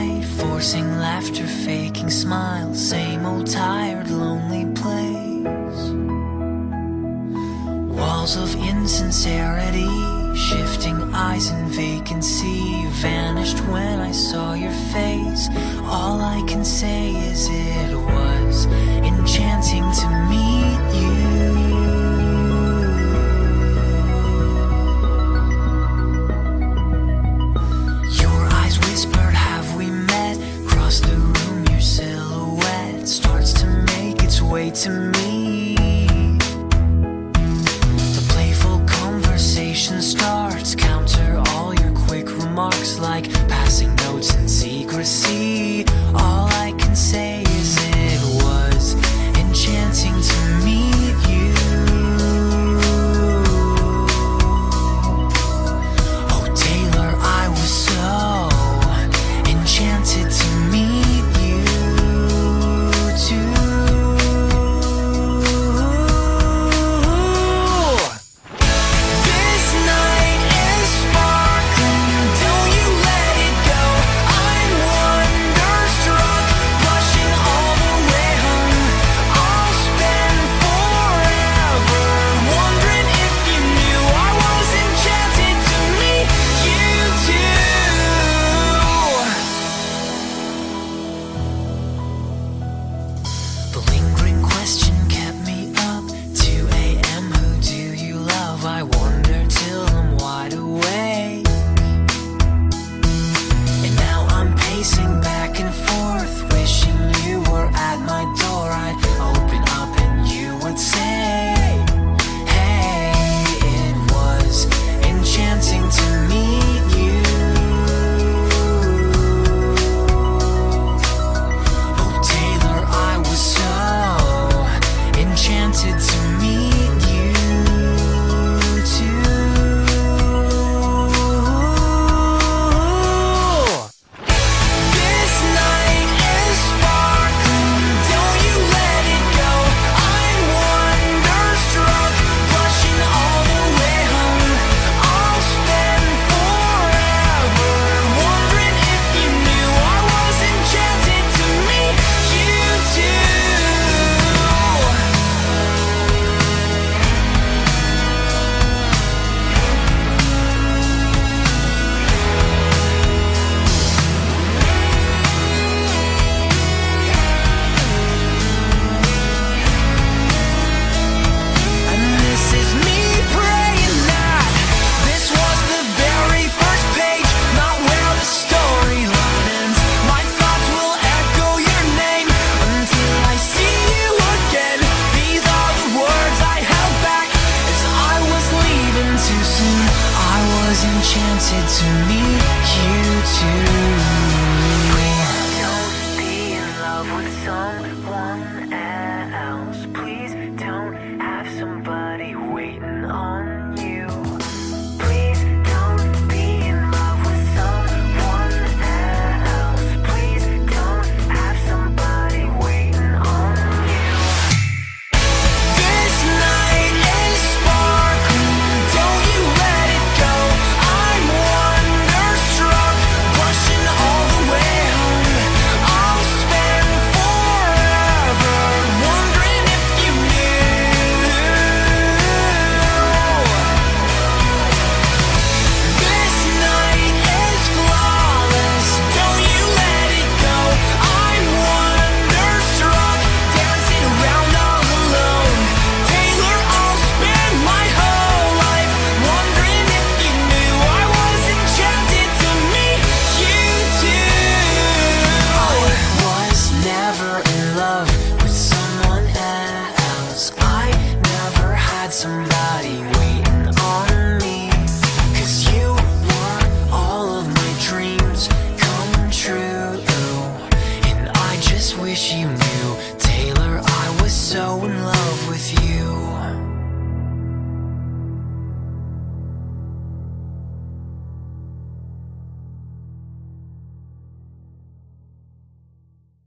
night, forcing laughter, faking smiles. Same old tired, lonely place. Walls of insincerity, shifting eyes in vacancy. Vanished when I saw your face. All I can say is it was enchanting to meet you. Your eyes whispered, have we met? Across the room, your silhouette starts to make its way to me.